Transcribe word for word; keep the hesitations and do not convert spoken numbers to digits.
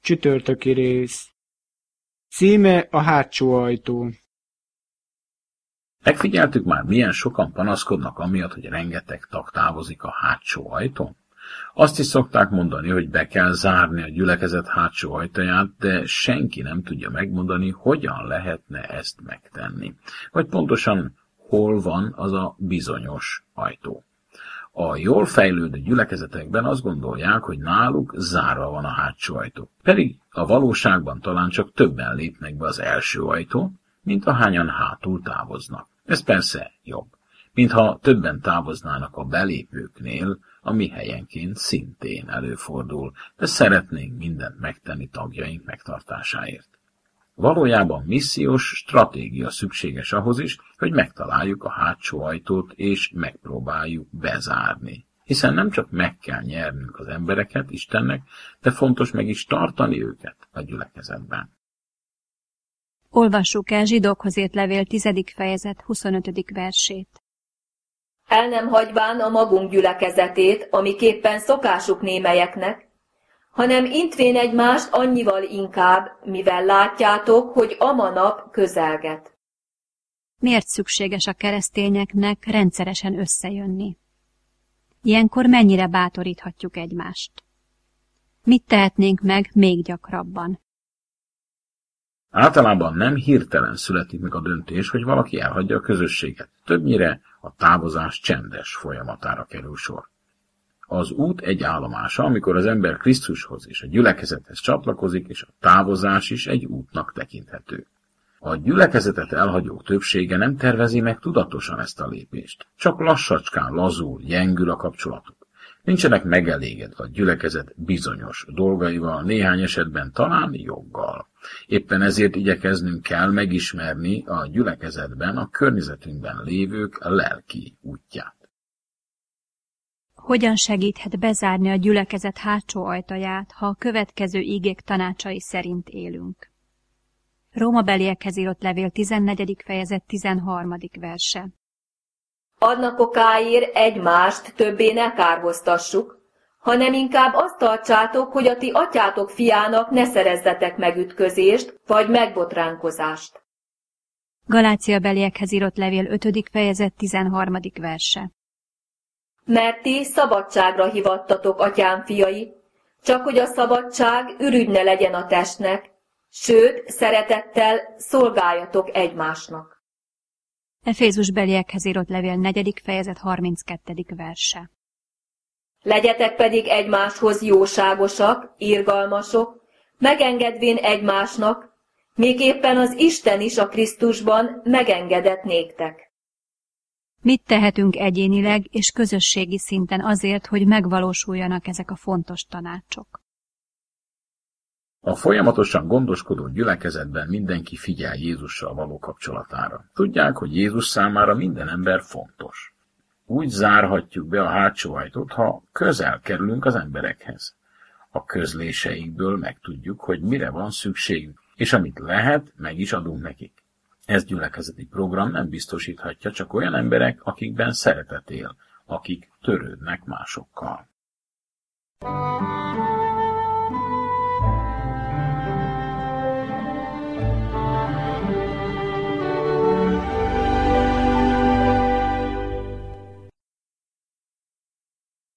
Csütörtöki rész. Címe a hátsó ajtó. Megfigyeltük már, milyen sokan panaszkodnak amiatt, hogy rengeteg tag távozik a hátsó ajtón? Azt is szokták mondani, hogy be kell zárni a gyülekezet hátsó ajtaját, de senki nem tudja megmondani, hogyan lehetne ezt megtenni. Vagy pontosan hol van az a bizonyos ajtó. A jól fejlődő gyülekezetekben azt gondolják, hogy náluk zárva van a hátsó ajtó. Pedig a valóságban talán csak többen lépnek be az első ajtón, mint ahányan hátul távoznak. Ez persze jobb, mintha többen távoznának a belépőknél, ami helyenként szintén előfordul, de szeretnénk mindent megtenni tagjaink megtartásáért. Valójában missziós stratégia szükséges ahhoz is, hogy megtaláljuk a hátsó ajtót és megpróbáljuk bezárni. Hiszen nem csak meg kell nyernünk az embereket Istennek, de fontos meg is tartani őket a gyülekezetben. Olvassuk el Zsidókhoz írt levél tizedik fejezet huszonötödik versét. El nem hagyván a magunk gyülekezetét, amiképpen szokásuk némelyeknek, hanem intvén egymást annyival inkább, mivel látjátok, hogy ama nap közelget. Miért szükséges a keresztényeknek rendszeresen összejönni? Ilyenkor mennyire bátoríthatjuk egymást? Mit tehetnénk meg még gyakrabban? Általában nem hirtelen születik meg a döntés, hogy valaki elhagyja a közösséget. Többnyire a távozás csendes folyamatára kerül sor. Az út egy állomása, amikor az ember Krisztushoz és a gyülekezethez csatlakozik, és a távozás is egy útnak tekinthető. A gyülekezetet elhagyók többsége nem tervezi meg tudatosan ezt a lépést. Csak lassacskán lazul, gyengül a kapcsolatuk. Nincsenek megelégedve a gyülekezet bizonyos dolgaival, néhány esetben talán joggal. Éppen ezért igyekeznünk kell megismerni a gyülekezetben, a környezetünkben lévők lelki útját. Hogyan segíthet bezárni a gyülekezet hátsó ajtaját, ha a következő ígék tanácsai szerint élünk? Rómabeliekhez írott levél tizennegyedik fejezet tizenharmadik verse. Adnak okáért egymást többé ne kárhoztassuk, hanem inkább azt tartsátok, hogy a ti atyátok fiának ne szerezzetek megütközést, vagy megbotránkozást. Galáciabeliekhez írott levél ötödik fejezet tizenharmadik verse. Mert ti szabadságra hivattatok, atyám fiai, csak hogy a szabadság ürügy ne legyen a testnek, sőt, szeretettel szolgáljatok egymásnak. Efézusbeliekhez írott levél negyedik fejezet harminckettedik verse. Legyetek pedig egymáshoz jóságosak, irgalmasok, megengedvén egymásnak, még éppen az Isten is a Krisztusban megengedett néktek. Mit tehetünk egyénileg és közösségi szinten azért, hogy megvalósuljanak ezek a fontos tanácsok? A folyamatosan gondoskodó gyülekezetben mindenki figyel Jézussal való kapcsolatára. Tudják, hogy Jézus számára minden ember fontos. Úgy zárhatjuk be a hátsó ajtót, ha közel kerülünk az emberekhez. A közléseikből megtudjuk, hogy mire van szükségük, és amit lehet, meg is adunk nekik. Ez gyülekezeti program nem biztosíthatja csak olyan emberek, akikben szeretet él, akik törődnek másokkal.